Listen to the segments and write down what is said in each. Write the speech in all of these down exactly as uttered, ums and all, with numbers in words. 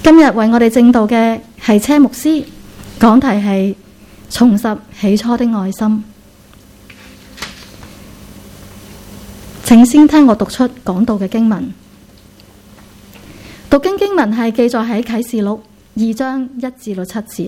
今日為我哋證道嘅係車牧師，講題係重拾起初的愛心。請先聽我讀出講道嘅經文。讀經經文係記載喺啟示錄二章一至到七節。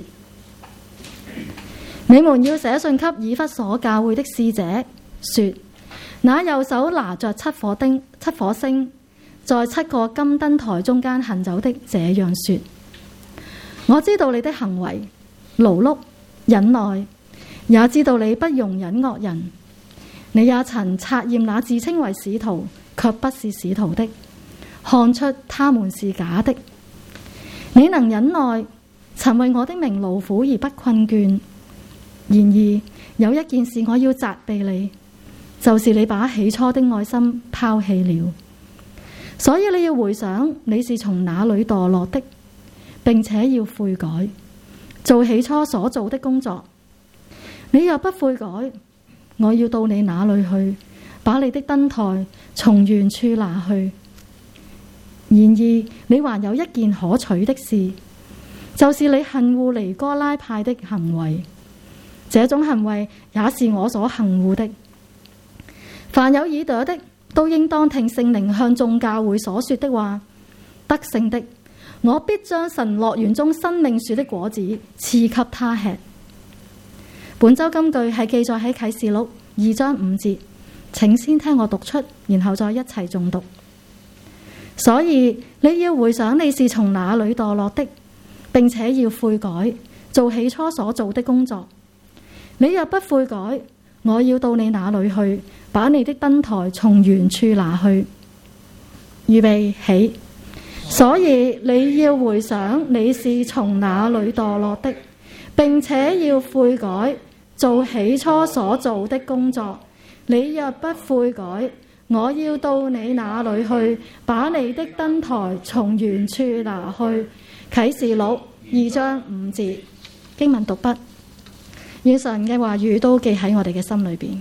你們要寫信給以弗所教會的使者，說：那右手拿着七火釘、七火星，在七個金燈台中間行走的這樣說：我知道你的行為、勞碌、忍耐，也知道你不容忍惡人。你也曾察驗那自稱為使徒卻不是使徒的，看出他們是假的。你能忍耐，曾為我的名勞苦而不困倦。然而有一件事我要責備你，就是你把起初的愛心拋棄了。所以你要回想你是從哪裏墮落的，並且要悔改，做起初所做的工作。你若不悔改，我要到你那裏去，把你的燈台從原處拿去。然而你還有一件可取的事，就是你恨惡尼哥拉派的行為，這種行為也是我所恨惡的。凡有耳朵的，都應當聽聖靈向眾教會所說的話。得勝的，我必將神樂園中生命樹的果子賜給他吃。本周金句係記載喺啟示錄二章五節，請先聽我讀出，然後再一齊誦讀。所以你要回想你是從哪裏墮落的，並且要悔改，做起初所做的工作。你若不悔改，我要到你那裏去，把你的燈台從原處拿去。預備起。所以你要回想你是從哪裏墮落的，並且要悔改，做起初所做的工作。你若不悔改，我要到你那裏去，把你的燈台從原處拿去。啟示錄二章五節。經文讀畢。願神嘅話語都記喺我哋嘅心裏邊。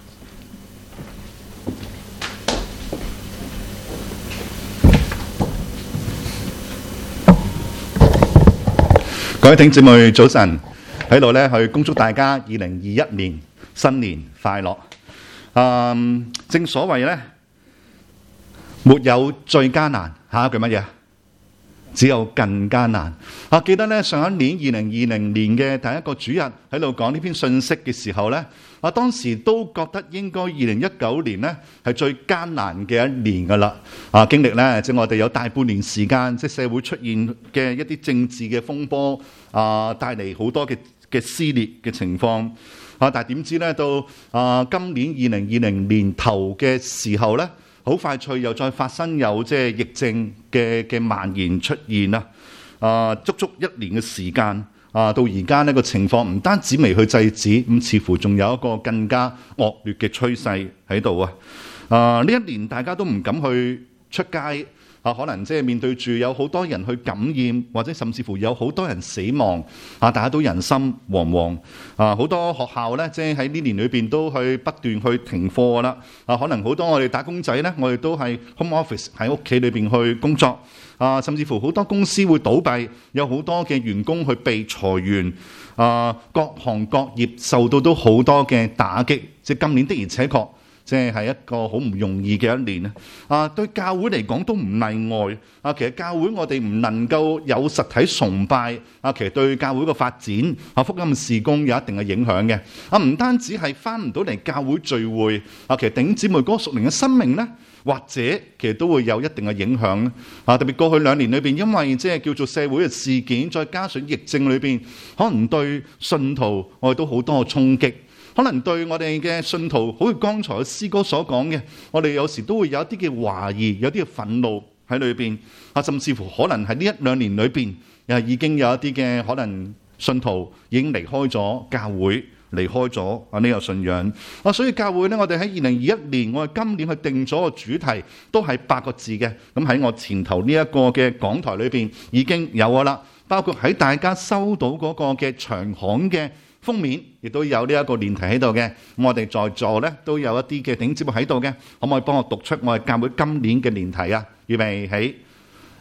各位弟兄姊妹早晨，喺度咧去恭祝大家二零二一年新年快樂。嗯，正所謂咧，沒有最艱難，下一句乜嘢？只有更艱難。啊，記得咧上一年二零二零年嘅第一個主日喺度講呢篇信息嘅時候咧，啊當時都覺得應該二零一九年咧係最艱難嘅一年噶啦。啊，經歷咧即係我哋有大半年時間，即係社會出現嘅一啲政治嘅風波，啊帶嚟好多嘅嘅撕裂嘅情況。啊，但係點知咧到啊今年二零二零年頭嘅時候咧，好快脆又再發生有即係疫症嘅嘅蔓延出現啦。啊，足足一年嘅時間啊，到而家呢個情況唔單止未去制止，咁似乎仲有一個更加惡劣嘅趨勢喺度啊！啊，呢一年大家都唔敢去出街啊，可能即係面對住有好多人去感染，或者甚至乎有好多人死亡啊，大家都人心惶惶啊！好多學校呢，即係喺呢年裏邊都去不斷去停課啦啊！可能好多我哋打工仔呢，我哋都係 home office 喺屋企裏邊去工作啊，甚至乎好多公司會倒閉，有好多嘅員工去被裁員啊，各行各業受到都好多嘅打擊。即係今年的而且確，即係係一個好唔容易嘅一年啊！對教會嚟講都唔例外啊！其實教會我哋唔能夠有實體崇拜啊，其實對教會嘅發展啊、福音事工有一定嘅影響嘅啊！唔單止係返唔到嚟教會聚會啊，其實弟兄姊妹嗰個屬靈嘅生命呢，或者其實都會有一定嘅影響啊！特別過去兩年裏邊，因為即係叫做社會嘅事件，再加上疫症裏邊，可能對信徒我哋都好多嘅衝擊。可能對我哋嘅信徒，好似剛才嘅詩歌所講嘅，我哋有時都會有一啲嘅懷疑，有啲嘅憤怒喺裏邊啊，甚至乎可能喺呢一兩年裏邊，又已經有一啲嘅可能信徒已經離開咗教會，離開咗啊呢個信仰啊，所以教會呢，我哋喺二零二一年，我哋今年去定咗個主題，都係八個字嘅。咁喺我前頭呢一個嘅講台裏邊已經有㗎啦，包括喺大家收到嗰個嘅長刊嘅封面，亦都有呢一個練題喺度嘅。咁我哋在座咧都有一啲嘅頂節目喺度嘅，可唔可以幫我讀出我哋教會今年嘅練題啊？預備起，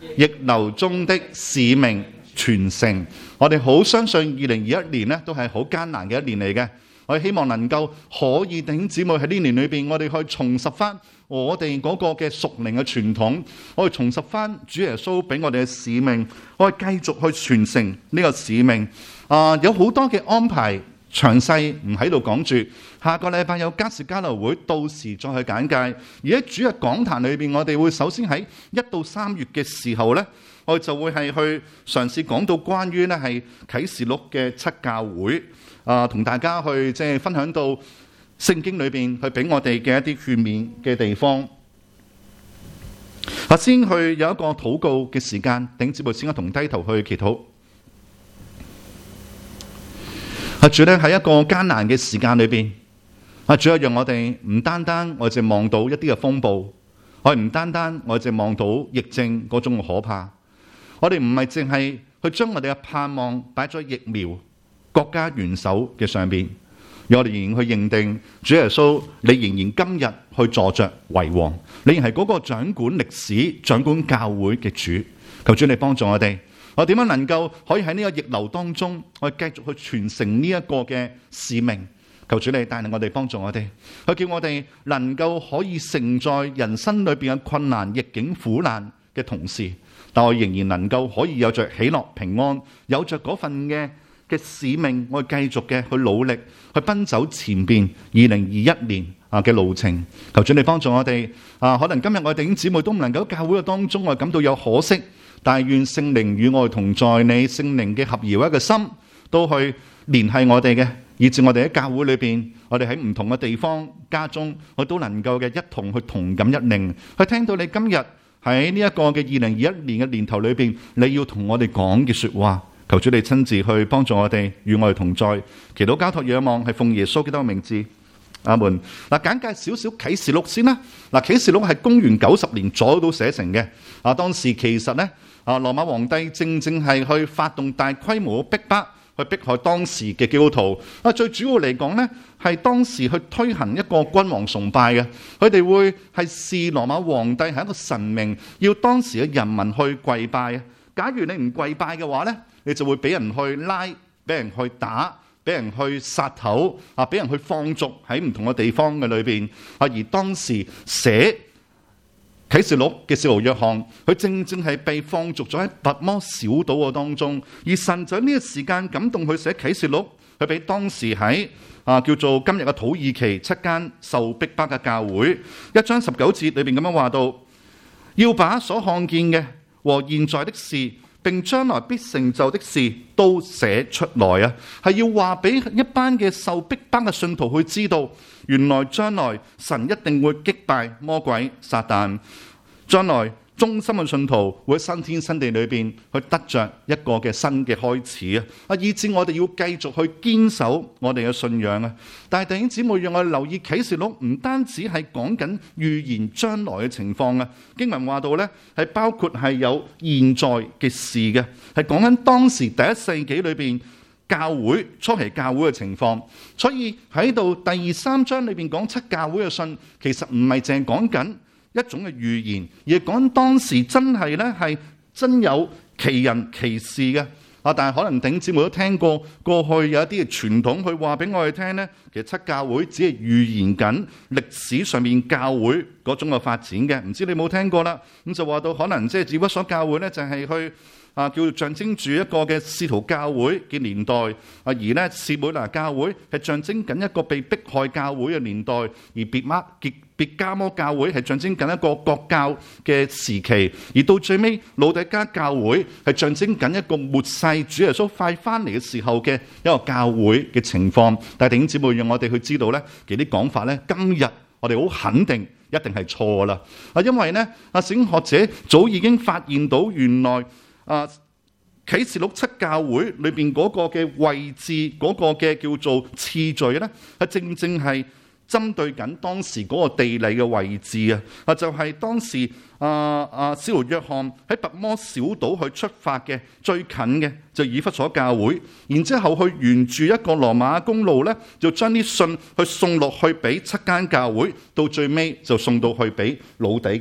逆流中的使命傳承。我哋好相信二零二一年呢都係好艱難嘅一年嚟嘅。我哋希望能夠可以弟兄姊妹喺呢年裏邊，我哋去重拾翻我哋嗰個嘅屬靈嘅傳統，我哋重拾翻主耶穌俾我哋嘅使命，我哋繼續去傳承呢個使命。啊、呃，有好多嘅安排，詳細唔喺度講住。下個禮拜有家事交流會，到時再去簡介。而喺主日講壇裏邊，我哋會首先喺一到三月嘅時候呢，我哋就會係去嘗試講到關於呢係啟示錄嘅七教會，啊、呃，同大家去即係分享到聖經裏邊去俾我哋嘅一啲勸勉嘅地方。啊，先去有一個禱告嘅時間，頂姊妹先同低頭去祈禱。啊，主咧喺一個艱難嘅時間裏邊，啊，主啊，讓我哋唔單單我哋望到一啲嘅風暴，我哋唔單單我哋望到疫症嗰種嘅可怕，我哋唔係淨係去將我哋嘅盼望擺咗疫苗、國家元首嘅上邊，而我哋仍然去認定主耶穌，你仍然今日去坐着為王，你仍係嗰個掌管歷史、掌管教會嘅主。求主你幫助我哋。我點樣能夠可以喺呢個逆流當中，我繼續去傳承呢一個嘅使命？求主你帶領我哋，幫助我哋，去叫我哋能夠可以承載人生裏邊嘅困難、逆境、苦難嘅同時，但我仍然能夠可以有着喜樂、平安，有着嗰份嘅嘅使命，我繼續嘅去努力，去奔走前邊二零二一年啊嘅路程。求主你幫助我哋啊！可能今日我哋弟兄姊妹都唔能夠喺教會嘅當中，我感到有可惜。但係願聖靈與我同在，你聖靈嘅合而為一嘅心都去聯繫我哋嘅，以致我哋喺教會裏邊，我哋喺唔同嘅地方家中，我都能夠嘅一同去同感一靈，去聽到你今日喺呢一個嘅二零二一年嘅年頭裏邊，你要同我哋講嘅說話。求主你親自去幫助我哋，與我哋同在。祈禱交託仰望，係奉耶穌基督嘅名字，阿門。嗱，簡介少少啟示錄先啦。嗱，啟示錄係公元九十年左右都寫成嘅。啊，當時其實呢。啊！羅馬皇帝正正係去發動大規模嘅逼迫，去迫害當時嘅基督徒。啊，最主要嚟講呢，係當時去推行一個君王崇拜嘅，佢哋會係視羅馬皇帝係一個神明，要當時嘅人民去跪拜啊。假如你唔跪拜嘅話呢，你就會俾人去拉，俾人去打，俾人去殺頭啊，俾人去放逐喺唔同嘅地方嘅裏邊啊。而當時寫啟示錄嘅使徒約翰，佢正正係被放逐咗喺拔摩小島嘅當中，而神就喺呢個時間感動佢寫啟示錄，佢俾當時喺啊叫做今日嘅土耳其七間受逼迫嘅教會，一章十九節裏邊咁樣話到，要把所看見嘅和現在的事，並將來必成就的事都寫出來啊，係要話俾一班嘅受逼迫嘅信徒去知道，原來將來神一定會擊敗魔鬼撒旦，將來忠心嘅信徒會喺新天新地裏邊去得着一個嘅新嘅開始啊！啊，以致我哋要繼續去堅守我哋嘅信仰啊！但係弟兄姊妹，讓我哋留意啟示錄唔單止係講緊預言將來嘅情況啊，經文話到呢係包括係有現在嘅事嘅，係講緊當時第一世紀裏邊教會初期教會嘅情況。所以喺度第二三章裏邊講七教會嘅信，其實唔係淨係講緊一種嘅預言，而係講當時真係咧係真有其人其事嘅啊！但係可能弟兄姊妹都聽過，過去有一啲嘅傳統去話俾我哋聽咧，其實七教會只係預言緊歷史上面教會嗰種嘅發展嘅。唔知你有冇聽過啦？咁就話到可能即係以弗所教會咧，就係去啊叫做象徵住一個嘅使徒教會嘅年代啊，而咧士每拿教會係象徵緊一個被迫害教會嘅年代，而別乜結。別迦摩教會係象徵緊一個國教嘅時期，而到最尾老底嘉教會係象徵緊一個末世主耶穌快翻嚟嘅時候嘅一個教會嘅情況。但係弟兄姊妹，讓我哋去知道呢，其實啲講法呢，今日我哋好肯定一定係錯啦。啊，因為呢，啊，聖經學者早已經發現到原來啊啟示錄七教會裏邊嗰個嘅位置，嗰、嗰個嘅叫做次序呢，係正正係針對緊當時嗰個地理嘅位置啊！啊，就係、是、當時啊啊，使徒約翰喺拔摩小島去出發嘅最近嘅就以弗所教會，然之後去沿住一個羅馬公路咧，就將啲信去送落去俾七間教會，到最尾就送到去俾老底嘉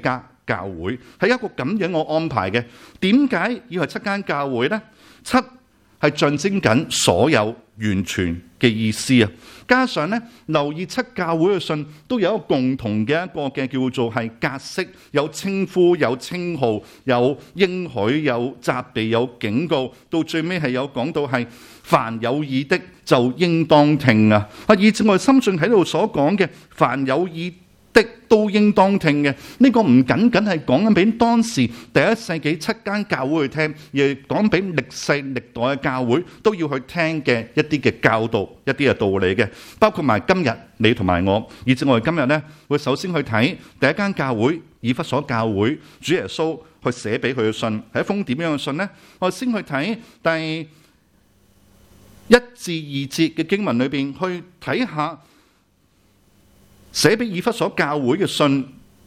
教會，係一個咁樣嘅安排嘅。點解要係七間教會呢？七係象徵緊所有完全嘅意思啊！加上咧，留意七教會嘅信都有一個共同嘅一個嘅叫做係格式，有稱呼、有稱號、有應許、有責備、有警告，到最尾係有講到係凡有耳的就應當聽啊！啊，以至我哋深信喺度所講嘅凡有耳的都應當聽嘅，呢個唔僅僅係講緊俾當時第一世紀七間教會去聽，而係講俾歷世歷代嘅教會都要去聽嘅一啲嘅教導、一啲嘅道理嘅，包括埋今日你同埋我，以至我哋今日呢，會首先去睇第一間教會以弗所教會，主耶穌去寫俾佢嘅信係一封點樣嘅信呢？我哋先去睇第一至二節嘅經文裏邊，去睇下寫俾以弗所教會嘅信，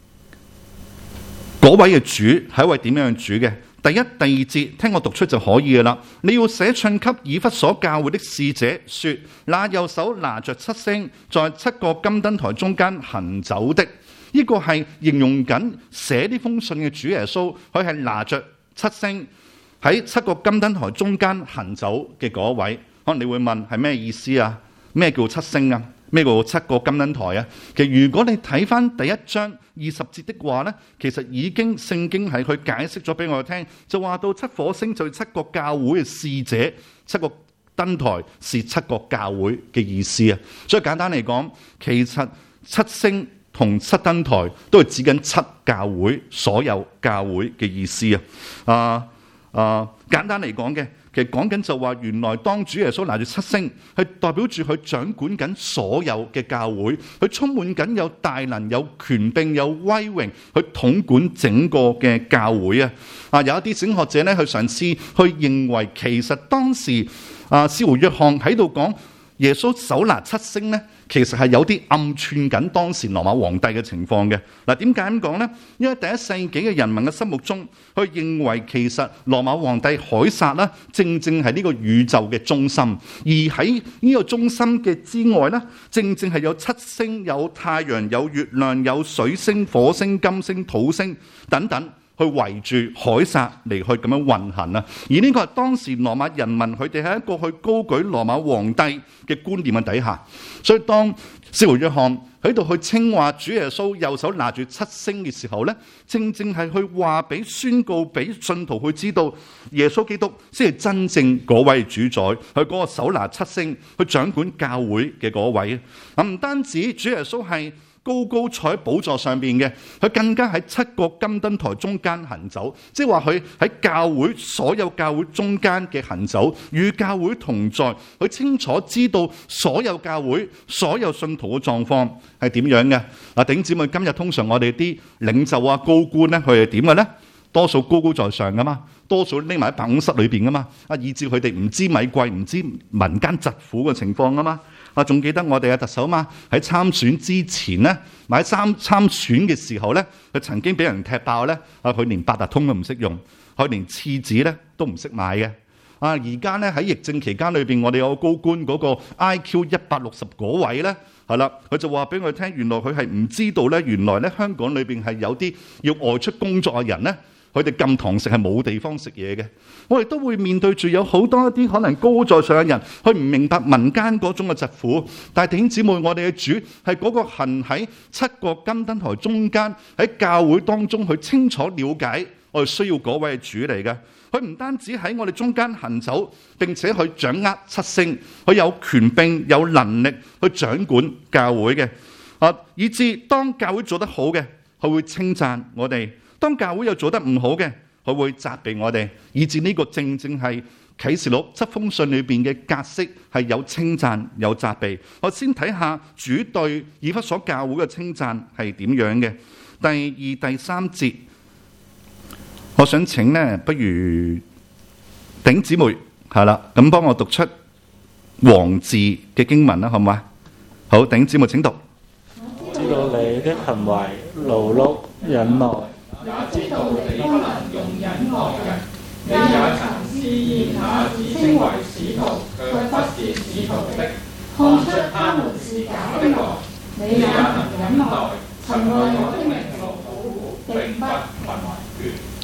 嗰位嘅主係一位點樣嘅主嘅？第一、第二節聽我讀出就可以嘅啦。你要寫信給以弗所教會的使者說：那右手拿着七星，在七個金燈台中間行走的，呢、這個係形容緊寫呢封信嘅主耶穌，佢係拿着七星喺七個金燈台中間行走嘅嗰位。可能你會問係咩意思啊？咩叫七星啊？咩叫七個金燈台啊？其實如果你睇翻第一章二十節的話呢，其實已經聖經係佢解釋咗俾我哋聽，就話到七顆星就係七個教會嘅使者，七個燈台是七個教會嘅意思啊。所以簡單嚟講，其實七星同七燈台都係指緊七教會所有教會嘅意思啊。啊啊，簡單嚟講嘅。其實講緊就話，原來當主耶穌拿住七星，係代表住佢掌管緊所有嘅教會，佢充滿緊有大能、有權柄、有威榮，去統管整個嘅教會啊！啊，有一啲聖學者咧，去嘗試去認為，其實當時啊，司徒約翰喺度講耶穌手拿七星咧，其實係有啲暗串緊當時羅馬皇帝嘅情況嘅。嗱，點解咁講呢？因為第一世紀嘅人民嘅心目中，佢認為其實羅馬皇帝凱撒啦，正正係呢個宇宙嘅中心，而喺呢個中心嘅之外呢，正正係有七星、有太陽、有月亮、有水星、火星、金星、土星等等，去圍住凱撒嚟去咁樣運行啊！而呢個係當時羅馬人民佢哋喺一個去高舉羅馬皇帝嘅觀念嘅底下，所以當司徒約翰喺度去稱話主耶穌右手拿住七星嘅時候呢，正正係去話俾宣告俾信徒去知道，耶穌基督先係真正嗰位主宰，佢嗰個手拿七星去掌管教會嘅嗰位啊！唔單止主耶穌係高高坐喺寶座上邊嘅，佢更加喺七個金燈台中間行走，即係話佢喺教會所有教會中間嘅行走，與教會同在，佢清楚知道所有教會所有信徒嘅狀況係點樣嘅。嗱，弟兄姊妹，今日通常我哋啲領袖啊、高官咧，佢係點嘅咧？多數高高在上噶嘛，多數匿埋喺辦公室裏邊噶嘛，啊，以至佢哋唔知米貴，唔知民間疾苦嘅情況噶嘛。啊，仲記得我哋嘅特首嘛？喺參選之前咧，買三參選嘅時候咧，佢曾經俾人踢爆咧，啊，佢連八達通都唔識用，佢連廁紙咧都唔識買嘅。啊，而家咧喺疫症期間裏邊，我哋有個高官嗰個 I Q 一百六十嗰位咧，係啦，佢就話俾我聽，原來佢係唔知道咧，原來咧香港裏邊係有啲要外出工作嘅人咧。佢哋禁堂食係冇地方食嘢嘅，我哋都會面對住有好多一啲可能高在上嘅人，佢唔明白民間嗰種嘅疾苦。但係弟兄姊妹，我哋嘅主係嗰個行喺七個金燈台中間，喺教會當中去清楚了解我哋需要嗰位主嚟嘅。佢唔單止喺我哋中間行走，並且去掌握七星，佢有權柄、有能力去掌管教會嘅。啊，以至當教會做得好嘅，佢會稱讚我哋。當教會又做得唔好嘅，佢會責備我哋，以至呢個正正係啟示錄七封信裏邊嘅格式，係有稱讚有責備。我先睇下主對以弗所教會嘅稱讚係點樣嘅。第二、第三節，我想請呢，不如頂姊妹係啦，咁幫我讀出王字嘅經文啦，好唔好啊？好，頂姊妹請讀。 知道你的行為勞碌忍耐。 也知道你不能用忍耐人，你也曾試驗那自稱為使徒卻不是使徒的，看出他們是假的來。你也能忍耐，曾為我的名受苦苦，並不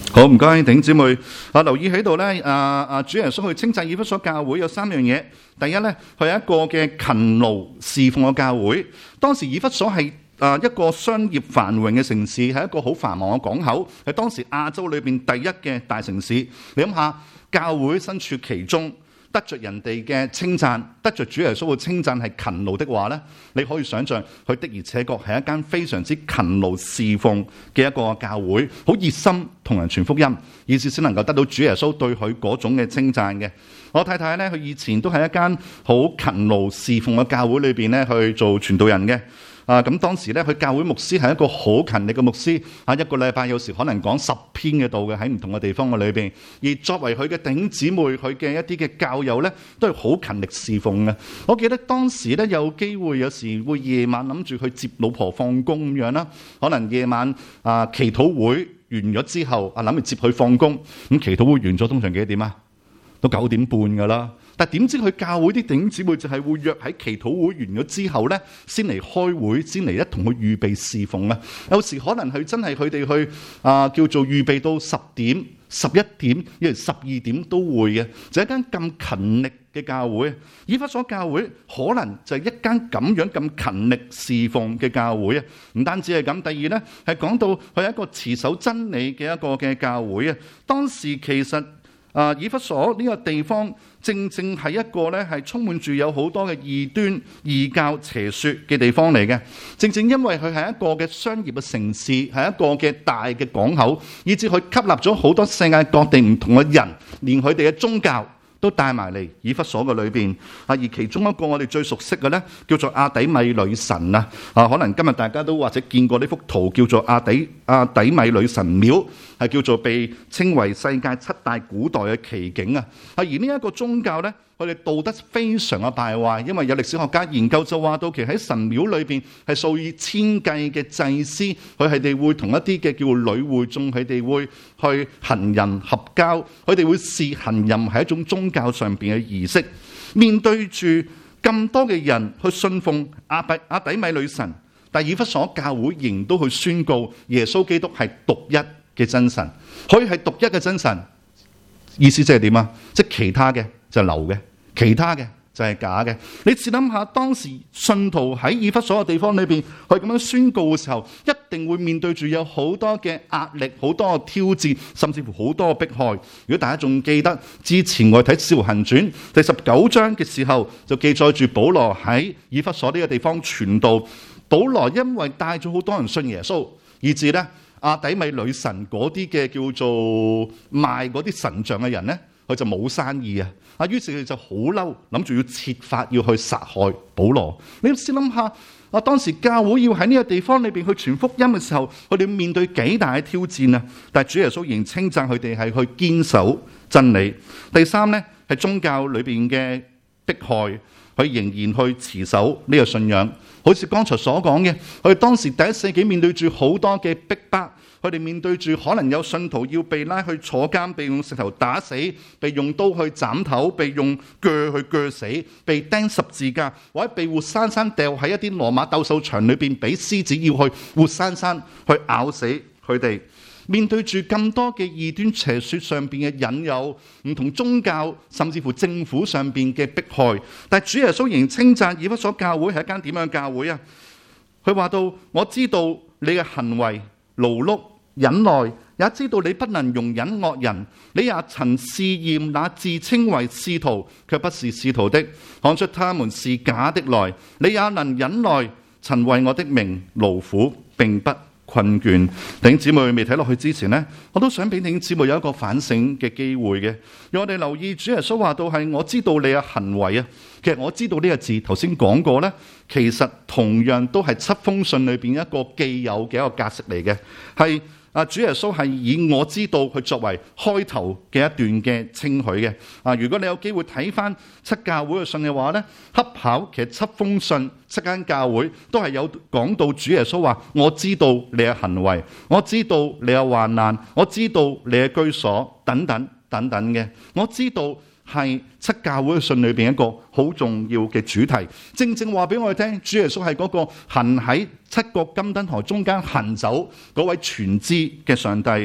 好，唔該，弟兄姊妹啊，留意喺度咧，啊啊，主耶穌去稱讚以弗所教會有三樣嘢。第一咧，佢係一個嘅勤勞侍奉嘅教會。當時以弗所係啊一個商業繁榮嘅城市，係一個好繁忙嘅港口，係當時亞洲裏邊第一嘅大城市。你諗下，教會身處其中，得着人哋嘅稱讚，得着主耶穌嘅稱讚係勤勞的話咧，你可以想象佢的而且確係一間非常之勤勞侍奉嘅一個教會，好熱心同人傳福音，以至先能夠得到主耶穌對佢嗰種嘅稱讚嘅。我太太咧，佢以前都係一間好勤勞侍奉嘅教會裏邊咧去做傳道人嘅。啊，咁當時咧，佢教會牧師係一個好勤力嘅牧師，啊，一個禮拜有時可能講十篇嘅道嘅喺唔同嘅地方嘅裏邊。而作為佢嘅弟兄姊妹，佢嘅一啲嘅教友咧，都係好勤力侍奉嘅。我記得當時咧有機會，有時會夜晚諗住去接老婆放工咁樣啦，可能夜晚啊祈禱會完咗之後，啊諗住接佢放工，咁祈禱會完咗通常幾點啊？都九點半㗎啦。但點知佢教會啲弟兄姊妹就係會約喺祈禱會完咗之後咧，先嚟開會，先嚟一同去預備侍奉啊！有時可能佢真係佢哋去啊、呃、叫做預備到十點、十一點，有時十二點都會嘅，就係一間咁勤力嘅教會。以弗所教會可能就係一間咁樣咁勤力侍奉嘅教會啊！唔單止係咁，第二咧係講到佢係一個持守真理嘅一個嘅教會啊！當時其實啊，以弗所呢個地方正正係一個咧，係充滿住有好多嘅異端、異教、邪說嘅地方嚟嘅。正正因為佢係一個嘅商業嘅城市，係一個嘅大嘅港口，以至佢吸納咗好多世界各地唔同嘅人，連佢哋嘅宗教都帶埋嚟以弗所嘅裏邊。啊，而其中一個我哋最熟悉嘅咧，叫做亞底米女神啊。啊，可能今日大家都或者見過呢幅圖，叫做亞底亞底米女神廟。係叫做被稱為世界七大古代嘅奇景啊！而呢一個宗教咧，佢哋道德非常嘅敗壞，因為有歷史學家研究就話到，其實喺神廟裏邊係數以千計嘅祭司，佢係哋會同一啲嘅叫女會眾，佢哋會去行淫合交，佢哋會視行淫係一種宗教上邊嘅儀式。面對住咁多嘅人去信奉亞底亞底米女神，但以弗所教會仍都去宣告耶穌基督係獨一嘅真神，可以係獨一嘅真神，意思即係點啊？即係其他嘅就係流嘅，其他嘅就係假嘅。你試諗下，當時信徒喺以弗所嘅地方裏邊，佢咁樣宣告嘅時候，一定會面對住有好多嘅壓力、好多嘅挑戰，甚至乎好多嘅迫害。如果大家仲記得之前我哋睇《使徒行傳》第十九章嘅時候，就記載住保羅喺以弗所呢個地方傳道。保羅因為帶咗好多人信耶穌，以至咧亞底米女神嗰啲嘅叫做賣嗰啲神像嘅人咧，佢就冇生意啊！啊，於是佢就好嬲，諗住要設法要去殺害保羅。你先諗下，啊當時教會要喺呢個地方裏邊去傳福音嘅時候，佢哋面對幾大嘅挑戰啊！但係主耶穌仍稱讚佢哋係去堅守真理。第三咧係宗教裏邊嘅迫害，佢仍然去持守呢個信仰。好似剛才所講嘅，佢哋當時第一世紀面對住好多嘅逼迫，佢哋面對住可能有信徒要被拉去坐監，被用石頭打死，被用刀去斬頭，被用鋸去鋸死，被釘十字架，或者被活生生掉喺一啲羅馬鬥獸場裏邊，俾獅子要去活生生去咬死佢哋。面對住咁多嘅異端邪說上邊嘅引誘，唔同宗教甚至乎政府上邊嘅迫害，但係主耶穌仍稱讚以弗所教會係一間點樣嘅教會啊？佢話到：我知道你嘅行為勞碌忍耐，也知道你不能容忍惡人。你也曾試驗那自稱為使徒卻不是使徒的，看出他們是假的來。你也能忍耐，曾為我的名勞苦，並不困倦。弟兄姊妹未睇落去之前呢，我都想俾弟兄姊妹有一個反省嘅機會嘅，讓我哋留意主耶穌話到係我知道你嘅行為啊。其實我知道呢個字頭先講過呢，其實同樣都係七封信裏邊一個既有嘅一個格式嚟嘅，係啊主耶穌係以我知道佢作為開頭嘅一段嘅稱許嘅。啊，如果你有機會睇翻七教會嘅信嘅話呢，恰巧其實七封信七間教會都係有講到主耶穌話我知道你嘅行為，我知道你有患難，我知道你嘅居所等等等等嘅，我知道係七教會嘅信裏邊一個好重要嘅主題，正正話俾我哋聽，主耶穌係嗰個行喺七個金燈台中間行走嗰位全知嘅上帝。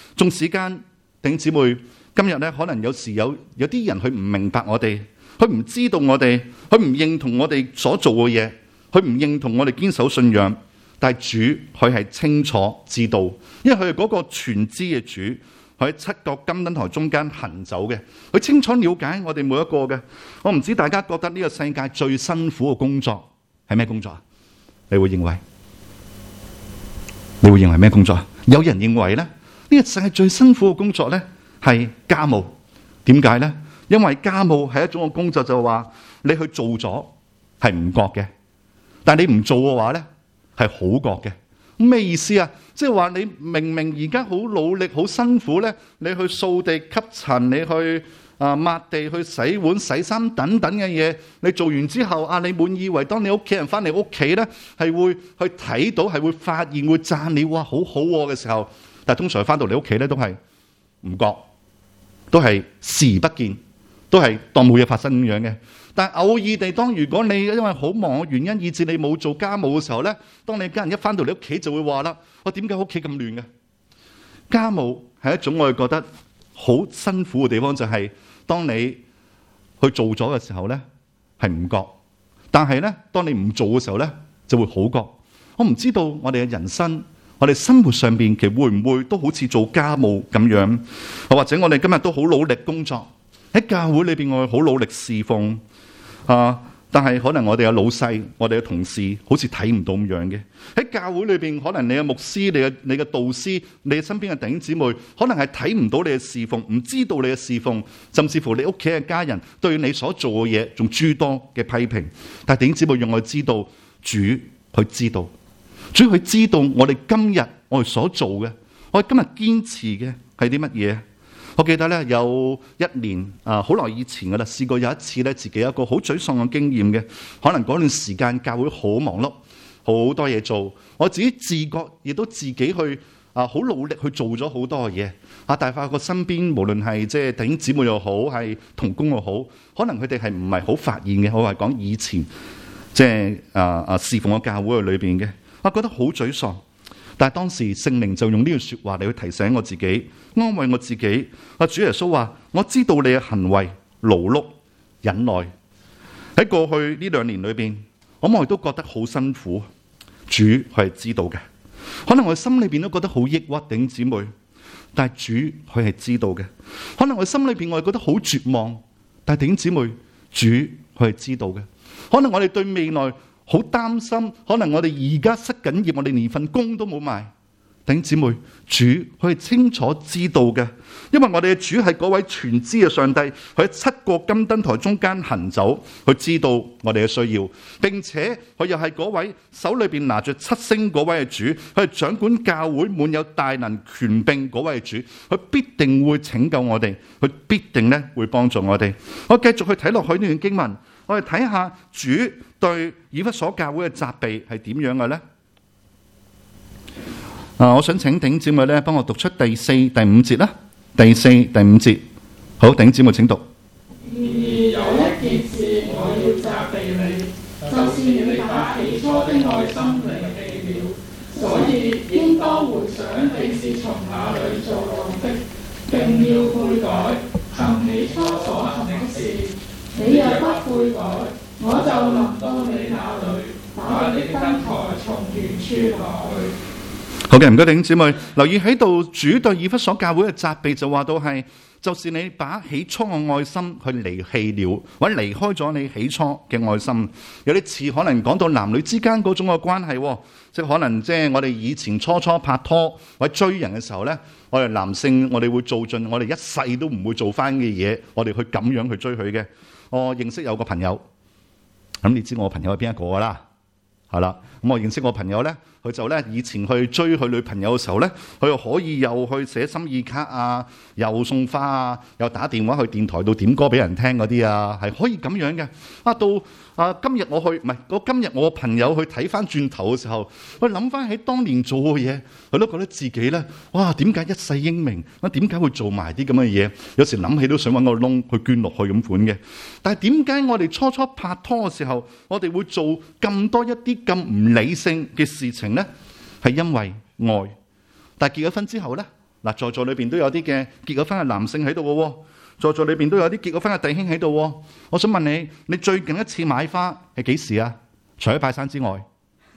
縱使間弟兄姊妹，今日咧可能有時有有啲人佢唔明白我哋，佢唔知道我哋，佢唔認同我哋所做嘅嘢，佢唔認同我哋堅守信仰。但係主佢係清楚知道，因為佢係嗰個全知嘅主，佢喺七個金燈台中間行走嘅，佢清楚了解我哋每一個嘅。我唔知大家覺得呢個世界最辛苦嘅工作係咩工作啊？你會認為？你會認為咩工作啊？有人認為咧，呢個世界最辛苦嘅工作咧係家務。點解咧？因為家務係一種嘅工作，就係話你去做咗係唔覺嘅，但係你唔做嘅話咧係好覺嘅。咩意思啊？即係話你明明而家好努力、好辛苦咧，你去掃地、吸塵，你去啊抹地、去洗碗、洗衫等等嘅嘢，你做完之後啊，你滿以為當你屋企人翻嚟屋企咧，係會去睇到，係會發現、會讚你，哇，好好嘅時候，但係通常翻到你屋企咧都係唔覺，都係視而不見，都係當冇嘢發生咁樣嘅。但係偶爾地，當如果你因為好忙嘅原因，以致你冇做家務嘅時候咧，當你家人一翻到你屋企就會話啦：我點解屋企咁亂嘅？家務係一種我哋覺得好辛苦嘅地方，就係當你去做咗嘅時候咧係唔覺，但係咧當你唔做嘅時候咧就會好覺。我唔知道我哋嘅人生，我哋生活上邊其實會唔會都好似做家務咁樣，或者我哋今日都好努力工作喺教會裏邊，我哋好努力侍奉。啊！但係可能我哋嘅老細、我哋嘅同事好似睇唔到咁樣嘅。喺教會裏邊，可能你嘅牧師、你嘅你嘅導師、你身邊嘅弟兄姊妹，可能係睇唔到你嘅侍奉，唔知道你嘅侍奉，甚至乎你屋企嘅家人對你所做嘅嘢仲諸多嘅批評。但係弟兄姊妹讓我知道，主佢知道，主佢知道我哋今日我哋所做嘅，我哋今日堅持嘅係啲乜嘢？我記得咧有一年啊，好耐以前噶啦，試過有一次咧，自己有一個好沮喪嘅經驗嘅。可能嗰段時間教會好忙碌，好多嘢做，我自己自覺亦都自己去啊，好努力去做咗好多嘅嘢啊。但係發覺身邊無論係即係弟兄姊妹又好，係同工又好，可能佢哋係唔係好發現嘅。我係講以前即係啊啊侍奉嘅教會裏邊嘅，我覺得好沮喪。但係當時聖靈就用呢句說話嚟去提醒我自己，安慰我自己。啊，主耶穌話：我知道你嘅行為勞碌忍耐。喺過去呢兩年裏邊，我哋都覺得好辛苦。主佢係知道嘅，可能我心裏邊都覺得好抑鬱，弟兄姊妹。但係主佢係知道嘅，可能我心裏邊我係覺得好絕望，但係弟兄姊妹，主佢係知道嘅。可能我哋對未來好擔心，可能我哋而家失緊業，我哋連份工都冇埋。弟兄姊妹，主佢係清楚知道嘅，因為我哋嘅主係嗰位全知嘅上帝，佢喺七個金燈台中間行走，佢知道我哋嘅需要，並且佢又係嗰位手裏邊拿着七星嗰位嘅主，佢係掌管教會滿有大能權柄嗰位嘅主，佢必定會拯救我哋，佢必定咧會幫助我哋。我繼續去睇落去呢段經文，我哋睇下主對以弗所教會嘅責備係點樣嘅咧？啊！我想請弟兄姊妹咧，幫我讀出第四、第五節啦。第四、第五節，好，弟兄姊妹請讀。 然而有一件事我要責備你，就是你把起初的愛心離棄了，所以應當回想你是從哪裏做來的，並要悔改，行起初所行的事。你若不悔改，我就臨到你那裏，把你的燈台從原處拿去。 好嘅，唔該弟兄姊妹，留意喺度，主對以弗所教會嘅責備就話到係，就是你把起初嘅愛心去離棄了，或者離開咗你起初嘅愛心。有啲似可能講到男女之間嗰種嘅關係，即係可能即係我哋以前初初拍拖或者追人嘅時候呢，我哋男性我哋會做盡我哋一世都唔會做翻嘅嘢，我哋去咁樣去追佢嘅。我認識有個朋友，咁你知我朋友係邊一個噶啦？係啦，咁我認識我朋友咧，佢就咧以前去追佢女朋友嘅時候咧，佢又可以又去寫心意卡啊，又送花啊，又打電話去電台度點歌俾人聽嗰啲啊，係可以咁樣嘅。啊，到啊今日我去唔係，我今日我朋友去睇翻轉頭嘅時候，我諗翻起當年做嘅嘢，佢都覺得自己咧，哇，點解一世英名？我點解會做埋啲咁嘅嘢？有時諗起都想揾個窿去捐落去咁款嘅。但係點解我哋初初拍拖嘅時候，我哋會做咁多一啲咁唔理性嘅事情呢？係因為愛，但係結咗婚之後呢， 嗱，在座裏邊都有啲嘅結咗婚嘅男性喺度嘅喎，在座裏邊都有啲結咗婚嘅弟兄喺度喎。我想問你，你最近一次買花係幾時啊？除咗拜山之外，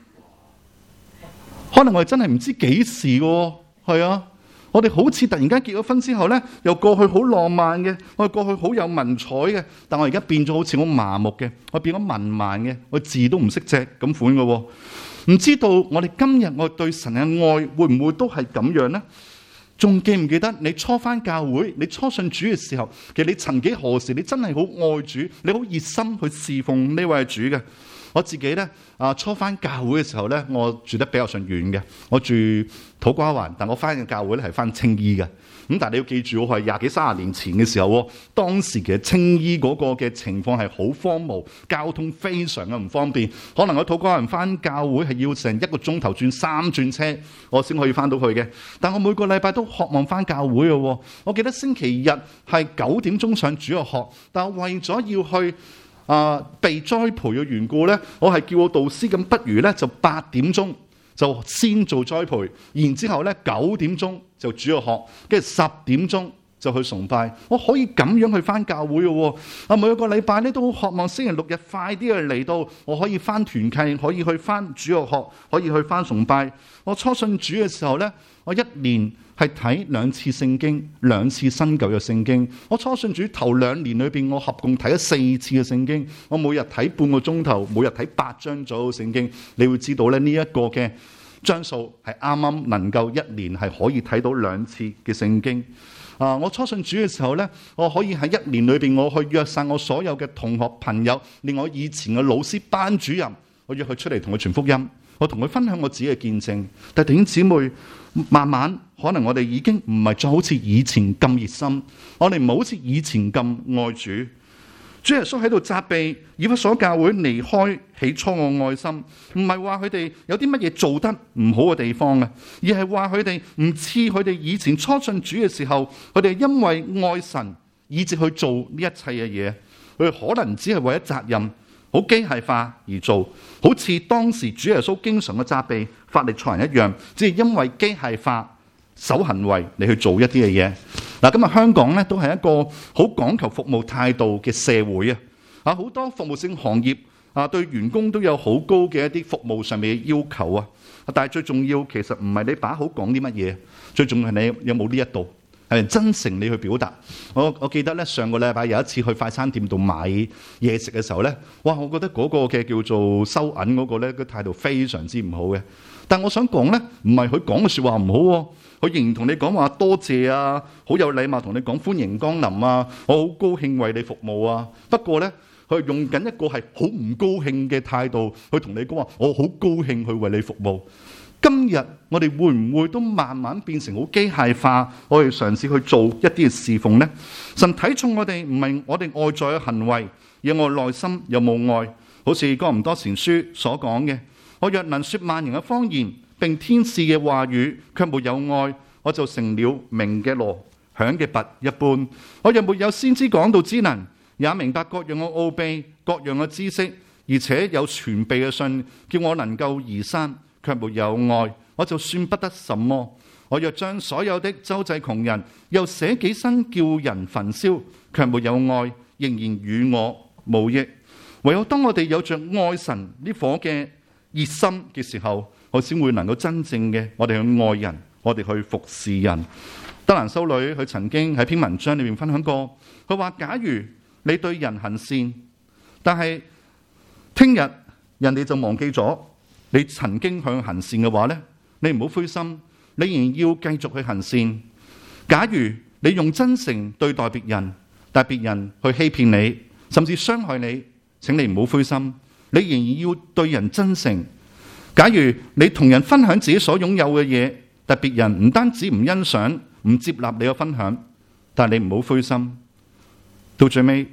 可能我哋真係唔知幾時嘅喎。係啊，我哋好似突然間結咗婚之後咧，又過去好浪漫嘅，我哋過去好有文采嘅，但我而家變咗好似好麻木嘅，我變咗文盲嘅，我字都唔識隻咁款嘅喎。唔知道我哋今日我哋對神嘅愛會唔會都係咁樣呢？仲記唔記得你初返教會，你初信主嘅時候，其實你曾幾何時你真係好愛主，你好熱心去侍奉呢位主嘅。我自己咧啊，初返教會嘅時候咧，我住得比較上遠嘅，我住土瓜灣，但我返嘅教會咧係返青衣嘅。咁但係你要記住，我係廿幾三十年前嘅時候喎，當時嘅青衣嗰個嘅情況係好荒蕪，交通非常嘅唔方便。可能我土瓜灣返教會係要成一個鐘頭轉三轉車，我先可以返到去嘅。但我每個禮拜都渴望返教會嘅喎。我記得星期日係九點鐘上主日學，但係為咗要去啊、呃，被栽培嘅緣故咧，我係叫我導師咁，不如咧就八點鐘就先做栽培，然之後咧九點鐘就主日學，跟住十點鐘就去崇拜。我可以咁樣去返教會嘅喎。啊，每一個禮拜咧都好渴望星期六日快啲去嚟到，我可以返團契，可以去返主日學，可以去返崇拜。我初信主嘅時候咧，我一年係睇兩次聖經，兩次新舊嘅聖經。我初信主頭兩年裏邊，我合共睇咗四次嘅聖經。我每日睇半個鐘頭，每日睇八章左右聖經。你會知道咧，呢一個嘅章數係啱啱能夠一年係可以睇到兩次嘅聖經。啊！我初信主嘅時候咧，我可以喺一年裏邊，我去約晒我所有嘅同學朋友，連我以前嘅老師班主任，我約佢出嚟同佢傳福音，我同佢分享我自己嘅見證。但係弟兄姊妹，慢慢可能我哋已經唔係再好似以前咁熱心，我哋唔係好似以前咁愛主。主耶穌喺度責備以弗所教會離開起初嘅愛心，唔係話佢哋有啲乜嘢做得唔好嘅地方啊，而係話佢哋唔似佢哋以前初信主嘅時候，佢哋因為愛神以至去做呢一切嘅嘢，佢哋可能只係為咗責任好機械化而做，好似當時主耶穌經常嘅責備法利賽人一樣，只係因為機械化守行為你去做一啲嘅嘢。嗱，今日香港咧都係一個好講求服務態度嘅社會啊！啊，好多服務性行業啊，對員工都有好高嘅一啲服務上面嘅要求啊。但係最重要其實唔係你把口講啲乜嘢，最重要係你有冇呢一度係真誠你去表達。我我記得咧上個禮拜有一次去快餐店度買嘢食嘅時候咧，哇！我覺得嗰個嘅叫做收銀嗰個咧個態度非常之唔好嘅。但我想講咧，唔係佢講嘅説話唔好喎，佢仍然同你講話多謝啊，好有禮貌同你講歡迎光臨啊，我好高興為你服務啊。不過咧，佢用緊一個係好唔高興嘅態度去同你講話，我好高興去為你服務。今日我哋會唔會都慢慢變成好機械化？我哋嘗試去做一啲嘅侍奉呢？神睇重我哋唔係我哋外在嘅行為，而我內心有冇愛？好似哥林多前書所講嘅，我若能說萬人嘅方言，並天使嘅話語，卻沒有愛，我就成了鳴嘅鑼，響嘅鈸一般。我若沒有先知講道之能，也明白各樣嘅奧秘、各樣嘅知識，而且有全備嘅信，叫我能夠移山，卻沒有愛，我就算不得什麼。我若將所有的周濟窮人，又捨己身叫人焚燒，卻沒有愛，仍然與我無益。唯有當我哋有着愛神呢顆嘅熱心嘅時候，我先會能夠真正嘅我哋去愛人，我哋去服侍人。德蘭修女佢曾經喺篇文章裏面分享過，佢話假如你對人行善，但係聽日人哋就忘記咗你曾經向行善嘅話呢，你唔好灰心，你仍然要繼續去行善。假如你用真誠對待別人，但別人去欺騙你，甚至傷害你，請你唔好灰心，你仍然要對人真誠。假如你同人分享自己所擁有嘅嘢，但別人唔單止唔欣賞、唔接納你嘅分享，但你唔好灰心，到最尾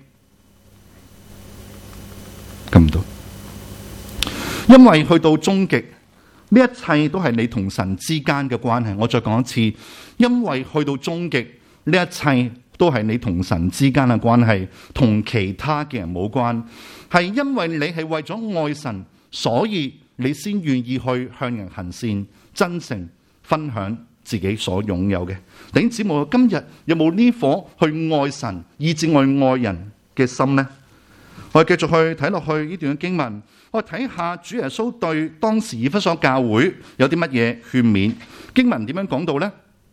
咁唔到，因為去到終極，呢一切都係你同神之間嘅關係。我再講一次，因為去到終極，呢一切都係你同神之間嘅關係，同其他嘅人冇關。係因為你係為咗愛神，所以你先願意去向人行善、真誠分享自己所擁有嘅。弟兄姊妹，今日有冇呢顆去愛神以至愛愛人嘅心呢？我哋繼續去睇落去呢段嘅經文，我哋睇下主耶穌對當時以弗所教會有啲乜嘢勸勉。經文點樣講到呢？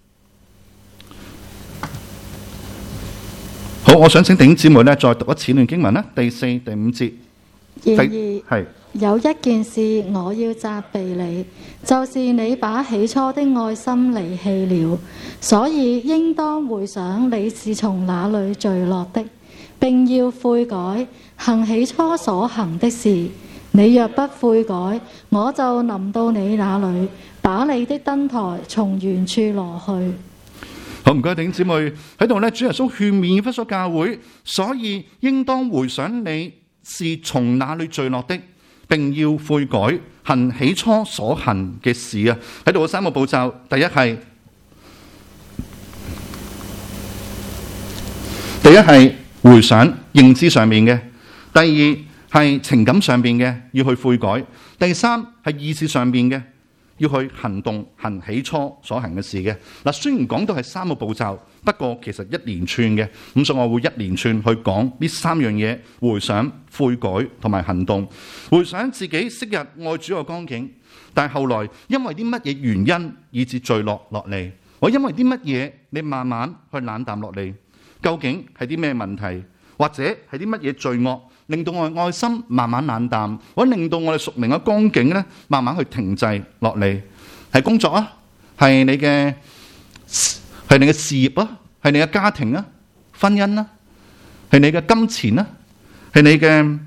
好，我想請弟兄姊妹咧再讀一次呢段經文啦，第四、第五節。 然係而有一件事我要責備你，就是你把起初的愛心離棄了，所以應當回想你是從哪裏墜落的，並要悔改，行起初所行的事。你若不悔改，我就臨到你那裏，把你的燈台從原處挪去。 好，唔該，弟兄姊妹喺度咧，主耶穌勸勉以弗所教會，所以應當回想你是從哪裏墜落的，並要悔改，行起初所行嘅事啊！喺度有三個步驟，第一係第一係回想認知上面嘅，第二係情感上面嘅，要去悔改，第三係意志上面嘅，要去行動，行起初所行嘅事嘅。嗱，雖然講到係三個步驟，不過其實一連串嘅，咁所以我會一連串去講呢三樣嘢：回想、悔改同埋行動。回想自己昔日愛主嘅光景，但係後來因為啲乜嘢原因以致墜落落嚟？我因為啲乜嘢你慢慢去冷淡落嚟？究竟係啲咩問題，或者係啲乜嘢罪惡令到我嘅愛心慢慢冷淡，或者令到我哋屬靈嘅光景咧慢慢去停滯落嚟？係工作啊，係你嘅係你嘅事業啊，係你嘅家庭啊，婚姻啊，係你嘅金錢啊，係你嘅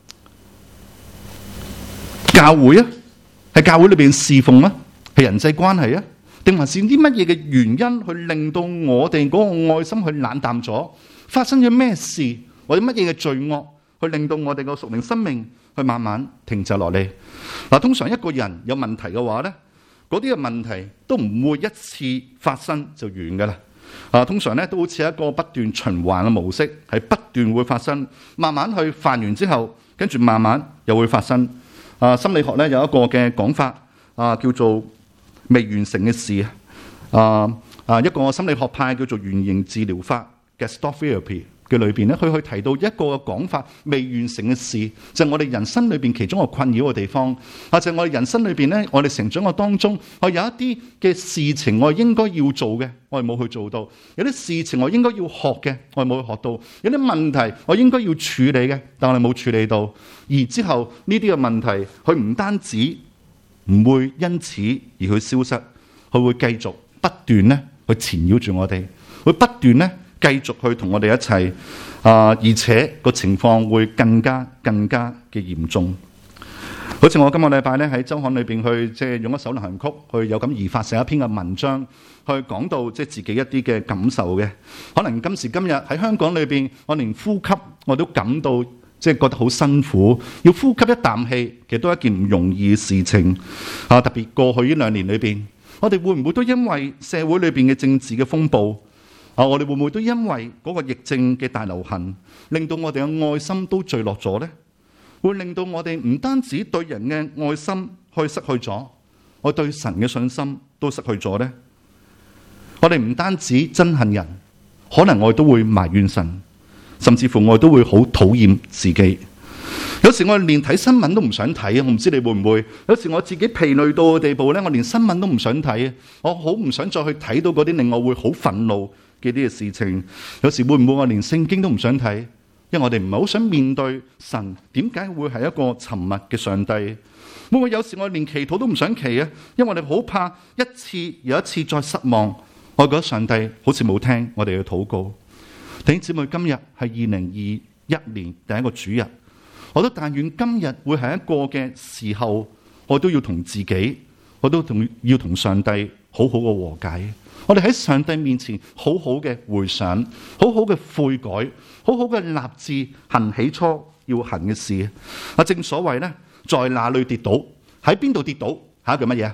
教會啊，係教會裏邊侍奉啊，係人際關係啊，定還是啲乜嘢嘅原因去令到我哋嗰個愛心去冷淡咗？發生咗咩事，或者乜嘢嘅罪惡去令到我哋個屬靈生命去慢慢停滯落嚟？嗱，通常一個人有問題嘅話咧，嗰啲嘅問題都唔會一次發生就完噶啦。啊，通常咧都好似一個不斷循環嘅模式，係不斷會發生，慢慢去犯完之後，跟住慢慢又會發生。啊，心理學咧有一個嘅講法，啊叫做未完成嘅事。啊啊，一個心理學派叫做原型治療法 Gestalt Therapy 嘅裏邊咧，佢去提到一個講法，未完成嘅事，就係我哋人生裏邊其中一個困擾嘅地方。或者我哋人生裏邊咧，我哋成長嘅當中，我有一啲嘅事情我係應該要做嘅，我係冇去做到；有啲事情我應該要學嘅，我係冇去學到；有啲問題我應該要處理嘅，但我哋冇處理到。而之後呢啲嘅問題，佢唔單止唔會因此而去消失，佢會繼續不斷咧去纏繞住我哋，會不斷咧繼續去同我哋一齊啊、呃！而且個情況會更加更加嘅嚴重。好似我今個禮拜咧喺週刊裏邊去即係用一首流行曲去有感而發寫一篇嘅文章，去講到即係自己一啲嘅感受嘅。可能今時今日喺香港裏邊，我連呼吸我都感到即係覺得好辛苦，要呼吸一啖氣，其實都係一件唔容易嘅事情啊！特別過去呢兩年裏邊，我哋會唔會都因為社會裏邊嘅政治嘅風暴啊，我哋會唔會都因為嗰個疫症嘅大流行，令到我哋嘅愛心都墜落咗呢？會令到我哋唔單止對人嘅愛心去失去咗，我對神嘅信心都失去咗呢？我哋唔單止憎恨人，可能我哋都會埋怨神，甚至乎我哋都會好討厭自己。有時我哋連睇新聞都唔想睇啊！我唔知你會唔會？有時我自己疲累到嘅地步咧，我連新聞都唔想睇啊！我好唔想再去睇到嗰啲令我會好憤怒嘅啲嘅事情。有時會唔會我連聖經都唔想睇？因為我哋唔係好想面對神點解會係一個沉默嘅上帝。會唔會有時我連祈禱都唔想祈啊？因為我哋好怕一次又一次再失望，我覺得上帝好似冇聽我哋嘅禱告。弟兄姊妹，今日係二零二一年第一個主日。我都但願今日會係一個嘅時候，我都要同自己，我都同要同上帝好好嘅和解。我哋喺上帝面前好好嘅回想，好好嘅悔改，好好嘅立志行起初要行嘅事。啊，正所謂咧，在哪裏跌倒，喺邊度跌倒，下一句乜嘢啊？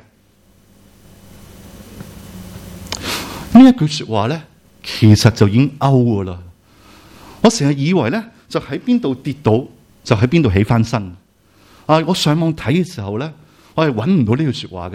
呢一句說話咧，其實就已經勾噶啦。我成日以為咧，就喺邊度跌倒，就喺邊度起翻身啊！我上網睇嘅時候咧，我係揾唔到呢句說話嘅。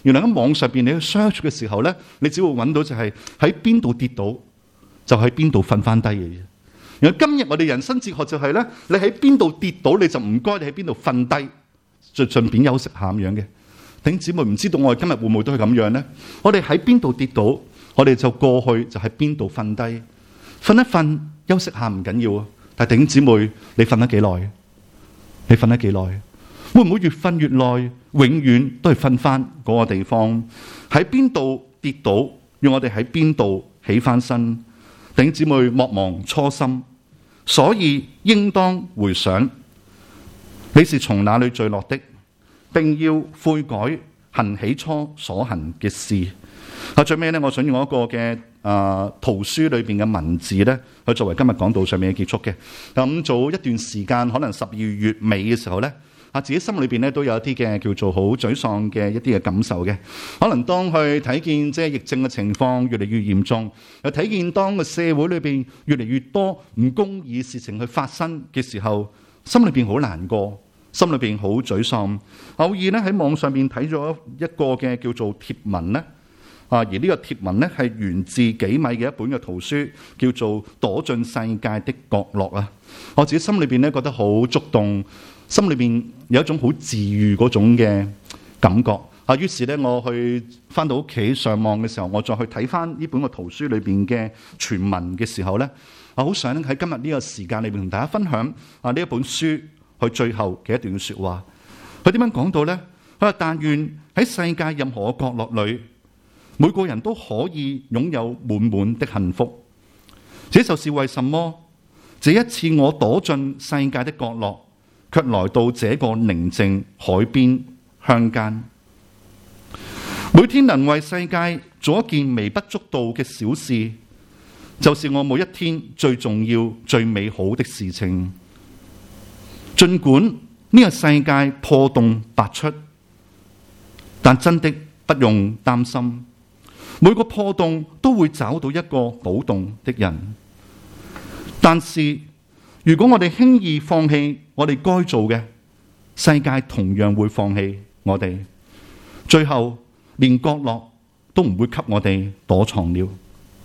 原來喺網上邊你去 search 嘅時候咧，你只會揾到就係喺邊度跌倒，就喺邊度瞓翻低嘅嘢。原來今日我哋人生哲學就係咧，你喺邊度跌倒，你就唔該你喺邊度瞓低，就順便休息下咁樣嘅。弟兄姊妹，唔知道我哋今日會唔會都係咁樣咧？我哋喺邊度跌倒，我哋就過去就喺邊度瞓低，瞓一瞓休息下唔緊要啊。但係弟兄姊妹，你瞓得幾耐？你瞓得幾耐？會唔會越瞓越耐，永遠都係瞓翻嗰個地方？喺邊度跌倒，要我哋喺邊度起翻身？弟兄姊妹，莫忘初心，所以應當回想你是從哪裏墜落的，並要悔改，行起初所行嘅事。啊，最尾咧，我想用一個嘅啊圖書裏邊嘅文字咧，去作為今日講道上面嘅結束嘅。咁早一段時間，可能十二月尾嘅時候咧，啊自己心裏邊咧都有一啲嘅叫做好沮喪嘅一啲嘅感受嘅。可能當去睇見即係疫症嘅情況越嚟越嚴重，又睇見當個社會裏邊越嚟越多唔公義事情去發生嘅時候，心裏邊好難過，心裏邊好沮喪。偶爾咧喺網上邊睇咗一個嘅叫做貼文咧。啊！而呢個貼文咧係源自幾米嘅一本嘅圖書，叫做《躲進世界的角落》啊！我自己心裏邊咧覺得好觸動，心裏邊有一種好治愈嗰種嘅感覺啊！於是咧，我去翻到屋企上網嘅時候，我再去睇翻呢本嘅圖書裏邊嘅全文嘅時候咧，我好想喺今日呢個時間裏邊同大家分享啊呢一本書去最後嘅一段説話。佢點樣講到咧？佢話：但願喺世界任何角落裏，每個人都可以擁有滿滿的幸福。這就是為什麼這一次我躲進世界的角落，卻來到這個寧靜海邊鄉間。每天能為世界做一件微不足道嘅小事，就是我每一天最重要、最美好的事情。儘管呢個世界破洞百出，但真的不用擔心。每個破洞都會找到一個補洞的人，但是如果我哋輕易放棄我哋該做嘅，世界同樣會放棄我哋，最後連角落都唔會給我哋躲藏了。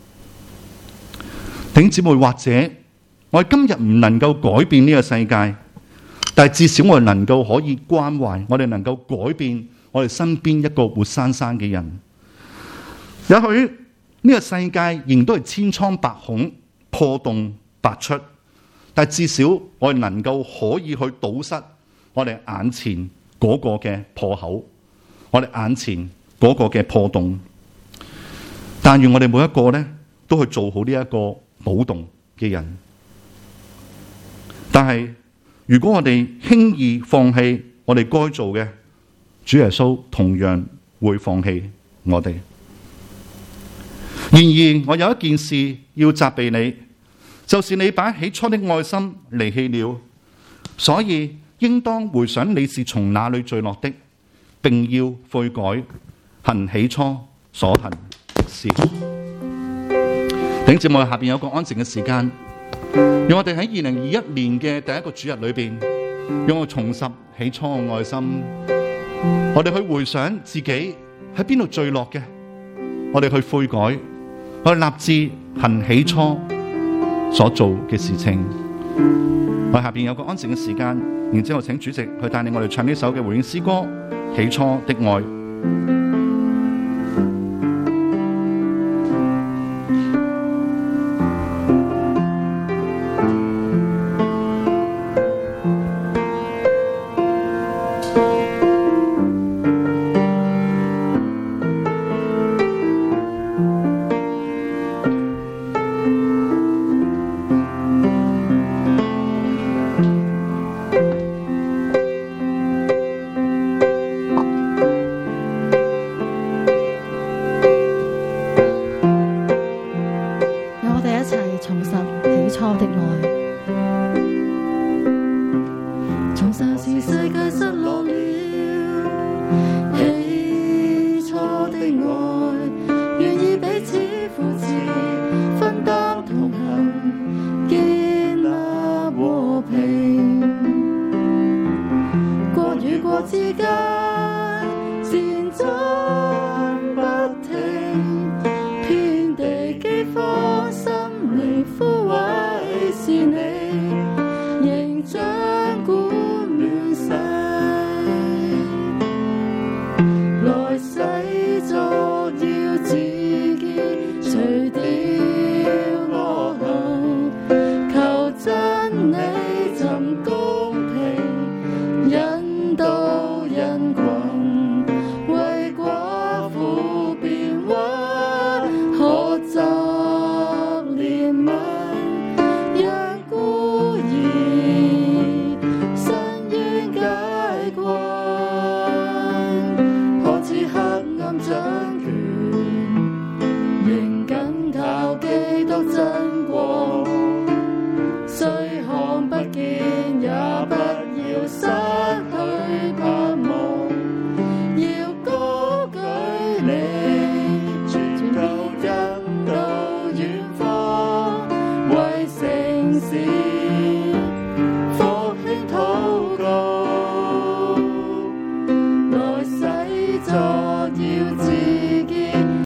弟兄姊妹，或者我哋今日唔能夠改變呢個世界，但係至少我哋能夠可以關懷，我哋能夠改變我哋身邊一個活生生嘅人。也許呢個世界仍然都係千瘡百孔、破洞百出，但至少我哋能夠可以去堵塞我哋眼前嗰個嘅破口，我哋眼前嗰個嘅破洞。但願我哋每一個咧都去做好呢一個補洞嘅人。但係如果我哋輕易放棄我哋該做嘅，主耶穌同樣會放棄我哋。然而，我有一件事要責備你，就是你把起初的愛心離棄了，所以應當回想你是從哪裏墜落的，並要悔改，行起初所行的事。弟兄姊妹，下邊有個安靜嘅時間，讓我哋喺二零二一年嘅第一個主日裏邊，讓我重拾起初嘅愛心，我哋去回想自己喺邊度墜落嘅，我哋去悔改。我立志行起初所做嘅事情。我下邊有個安靜嘅時間，然之後請主席去帶領我哋唱呢首嘅回應詩歌《起初的愛》。 之間，善終。 復興禱告，來世在